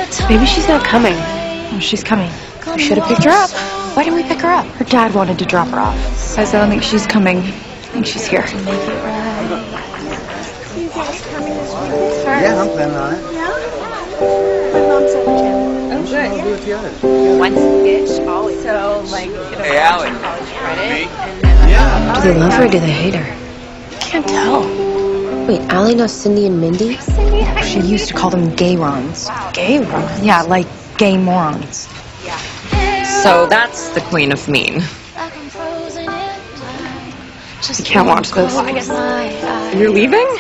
Maybe she's not coming. Oh, she's coming. We should have picked her up. Why didn't we pick her up? Her dad wanted to drop her off. Guys, I don't think she's coming. I think she's here. Yeah, I'm planning on it. My mom sent the channel. Oh, good. I'll do it together. Once bitch, always. So, like, Hey, Allie. college credit, and then Yeah. Do they love her or do they hate her? Can't tell. Wait, Allie knows Cindy and Mindy? She used to call them gayrons. Gayrons? Yeah, like gay morons. So that's the Queen of Mean. I can't watch this. You're leaving?